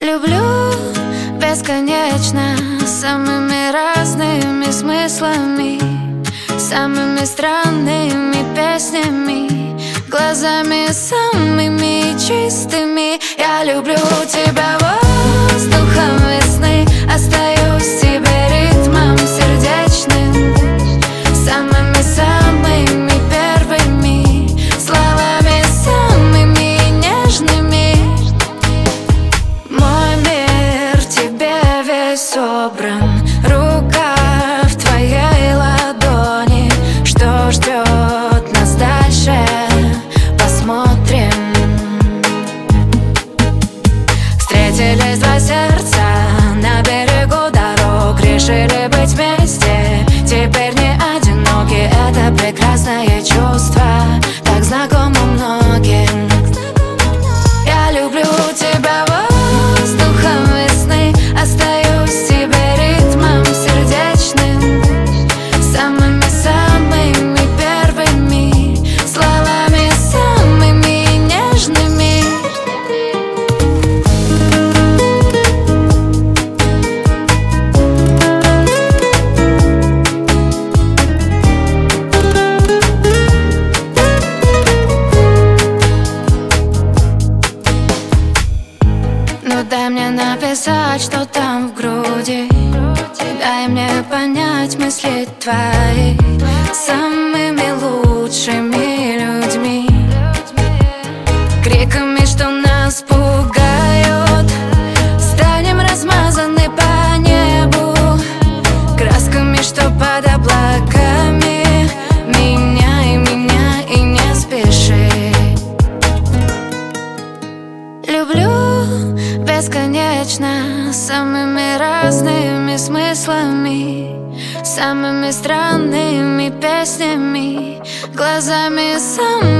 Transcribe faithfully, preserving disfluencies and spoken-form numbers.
Люблю бесконечно, самыми разными смыслами, самыми странными песнями, глазами самыми чистыми. Я люблю тебя воздухом весны, остаюсь тебе ритмом сердечным, самыми-самыми первыми словами, самыми нежными. Мой мир в тебе весь собран, рука в твоей ладони. Что ждет нас дальше, посмотрим. Встретились два сердца на берегу дорог, решили быть вместе, теперь не одиноки. Это прекрасное чувство, так знакомо многим. Я люблю тебя воздухом весны, остаюсь тебе ритмом сердечным, самыми-самыми первыми словами, самыми нежными. Ну дай мне написать, что там в груди, дай мне понять мысли твои самыми лучшими людьми, криками, что нас пугают. Станем размазаны по небу красками, что под облаками. Меняй меня и не спеши. Люблю бесконечно, самыми разными смыслами, самыми странными песнями, глазами самыми